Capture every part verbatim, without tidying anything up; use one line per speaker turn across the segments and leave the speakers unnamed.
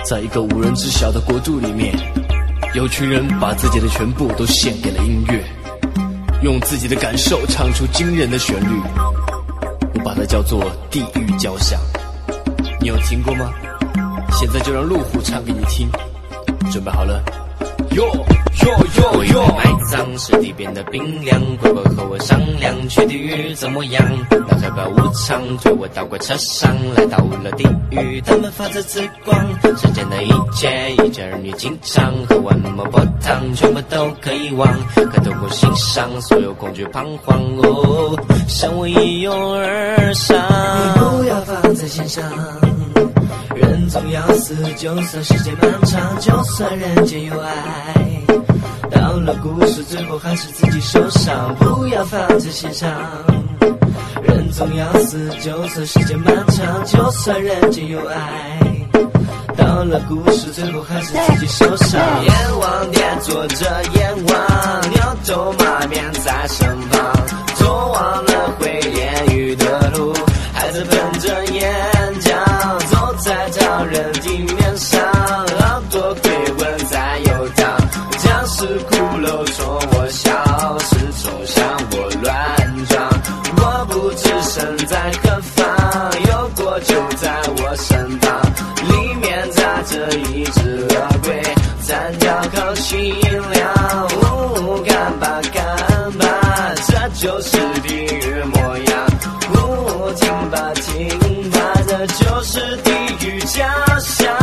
在一个无人知晓的国度里面，有群人把自己的全部都献给了音乐，用自己的感受唱出惊人的旋律，我把它叫做地狱交响。你有听过吗？现在就让路虎唱给你听，准备好了。哟哟哟
我以为埋葬使地变得冰凉，鬼鬼和我商量去地狱怎么样。那黑白无常推我到过车上，来到了地狱，他们发着紫光，世间的一切一切儿女情长和玩魔波汤全部都可以忘，可透过欣赏所有恐惧彷徨，哦，向我一拥而上。
你不要放在心上，人总要死，就算时间漫长，就算人间有爱，到了故事最后还是自己受伤，不要放在心上。人总要死，就算时间漫长，就算人间有爱，到了故事最后还是自己受伤。阎王殿坐着阎王，牛头马面在身旁，走忘了会炼狱的路，还在喷着眼角，走在常人地面上，好多鬼魂在游荡，僵尸骷髅冲我笑，是冲向我乱撞，我不知身在何方，有过就在我身旁，里面扎着一只恶鬼，残角好清凉，呜，看吧看吧，这就是地狱模样，呜，听吧听吧，这就是地狱交响。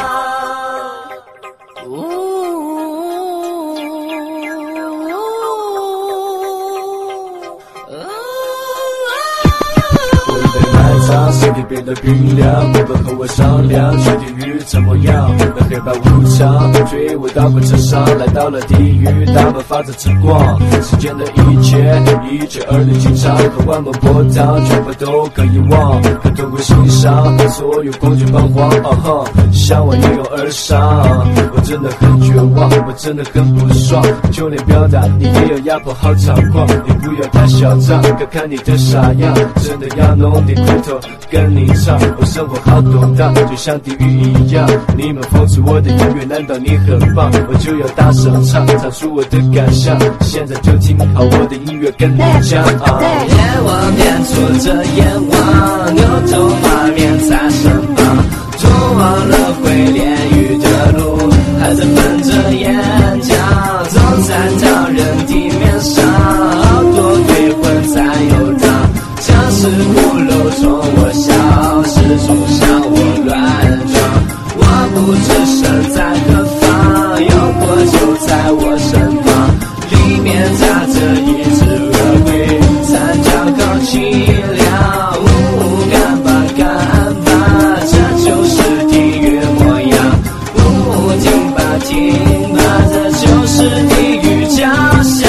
身体变得冰凉，鬼魂和我商量去地狱怎么样。那黑白无常追我到火车上，来到了地狱，他们发着紫光，世间的一切一切儿女情长和万魔波汤全部都可以忘，可透过欣赏所有恐惧彷徨，啊哈，向我一拥而上。我真的很绝望，我真的很不爽，就连表达你也有压迫好猖狂，你不要太嚣张，看看你的傻样，真的要弄点骨头跟你唱，我生活好动荡，就像地狱一样。你们讽刺我的音乐，难道你很棒？我就要大声唱，唱出我的感想。现在就听好我的音乐跟你讲啊！
阎王殿坐着阎王，牛头马面在身旁，走忘了会炼狱的路，还在喷着眼角，走在常人地面上，好多鬼魂在游荡，僵尸骷髅冲我笑，是冲向我乱撞，我不知身在何方，有过就在我身旁，里面扎着一只恶鬼，残角好清凉，呜，看吧看吧，这就是地狱模样，呜，听吧听吧，这就是地狱交响。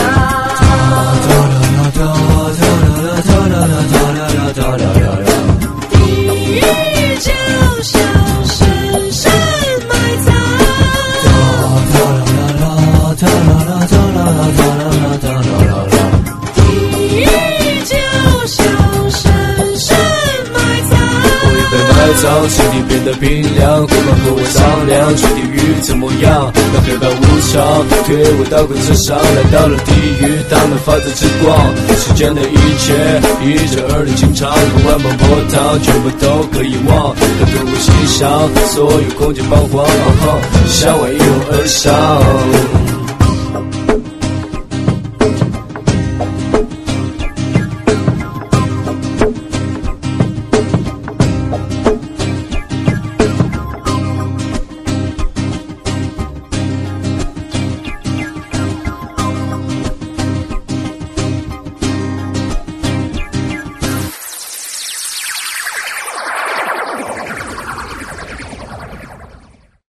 身体变得冰凉，鬼魂和我商量去地狱怎么样。那黑白无常推我到火车上，来到了地狱，他们发着紫光，世间的一切一切儿女情长和万梦波涛全部都可以忘，可透过欣赏所有恐惧彷徨，向我一拥而上。